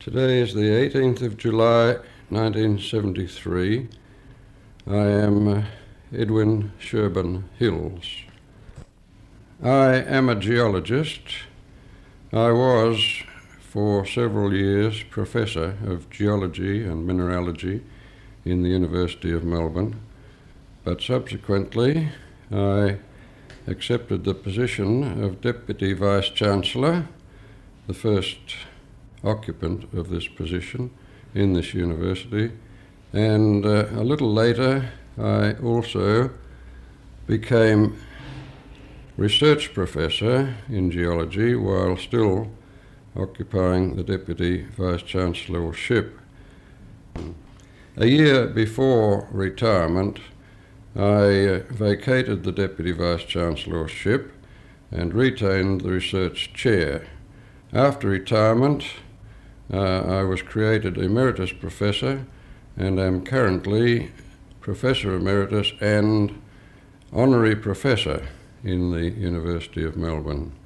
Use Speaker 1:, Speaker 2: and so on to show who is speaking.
Speaker 1: Today is the 18th of July 1973. I am Edwin Sherburn Hills. I am a geologist. I was for several years Professor of Geology and Mineralogy in the University of Melbourne, but subsequently I accepted the position of Deputy Vice-Chancellor, the first occupant of this position in this university, and a little later I also became research professor in geology while still occupying the Deputy Vice-Chancellorship. A year before retirement, I vacated the Deputy Vice-Chancellorship and retained the research chair. After retirement, I was created Emeritus Professor and am currently Professor Emeritus and Honorary Professor in the University of Melbourne.